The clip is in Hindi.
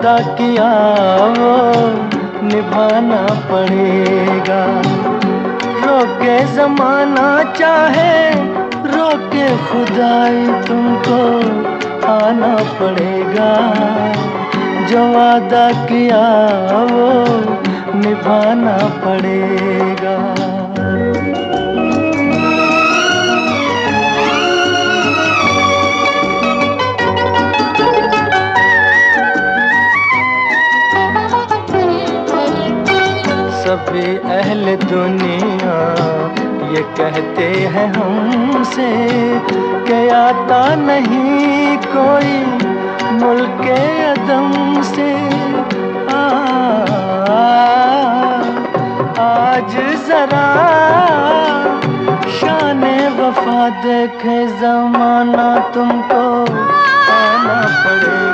वादा किया वो निभाना पड़ेगा। रोके ज़माना चाहे रोके खुदाई, तुमको आना पड़ेगा। जो वादा किया वो निभाना पड़ेगा। सभी अहले दुनिया ये कहते हैं हमसे कि आता नहीं कोई मुल्के अदम से। आज जरा शाने वफा देखे ज़माना, तुमको आना पड़ेगा।